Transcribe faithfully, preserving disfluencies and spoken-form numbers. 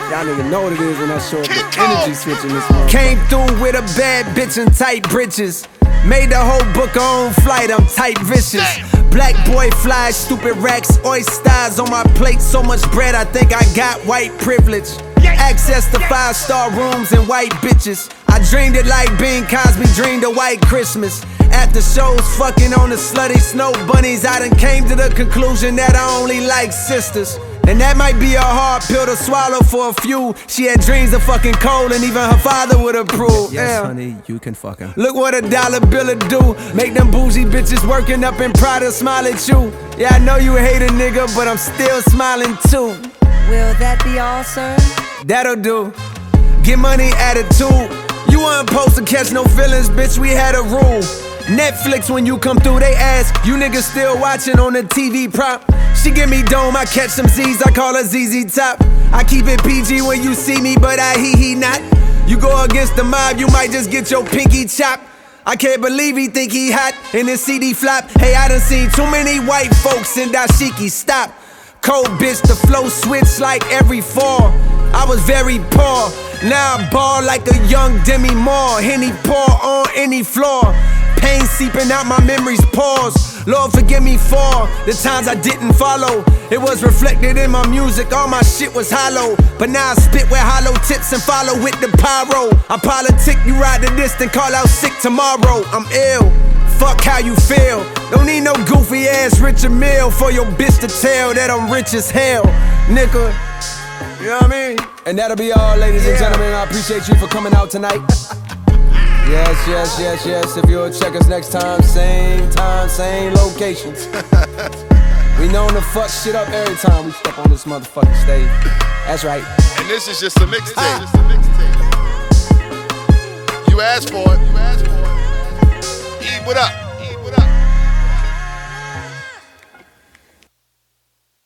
Y'all niggas know what it is when I show up the energy switch in this motherfucker. Came through with a bad bitch and tight britches. Made the whole book on flight, I'm tight vicious. Black boy fly, stupid racks, oysters on my plate. So much bread, I think I got white privilege. Access to five-star rooms and white bitches. I dreamed it like Bing Cosby dreamed a white Christmas. After shows fucking on the slutty snow bunnies, I done came to the conclusion that I only like sisters. And that might be a hard pill to swallow for a few. She had dreams of fucking Cole and even her father would approve. Yes, yeah. Honey, you can fuck her. Look what a dollar bill would do. Make them bougie bitches working up in Prada smile at you. Yeah, I know you hate a nigga, but I'm still smiling too. Will that be all, sir? That'll do. Get money attitude. You weren't supposed to catch no feelings, bitch, we had a rule. Netflix, when you come through, they ask, you niggas still watching on the T V prop? She give me dome, I catch some Z's, I call her Z Z Top. I keep it P G when you see me, but I he he not. You go against the mob, you might just get your pinky chopped. I can't believe he think he hot in his C D flop. Hey, I done seen too many white folks in dashiki, stop. Cold bitch, the flow switch like every fall. I was very poor, now I ball like a young Demi Moore. Henny pour on any floor. Pain seeping out my memories, pause. Lord forgive me for the times I didn't follow. It was reflected in my music, all my shit was hollow. But now I spit with hollow tips and follow with the pyro. I politic, you ride the distant, call out sick tomorrow. I'm ill, fuck how you feel. Don't need no goofy ass Richard Mille for your bitch to tell that I'm rich as hell, nigga. You know what I mean? And that'll be all, ladies yeah. and gentlemen. I appreciate you for coming out tonight. Yes, yes, yes, yes. If you'll check us next time, same time, same locations. We known to fuck shit up every time we step on this motherfucking stage. That's right. And this is just a mixtape. Ah. You asked for it. You asked for it. Eat what up?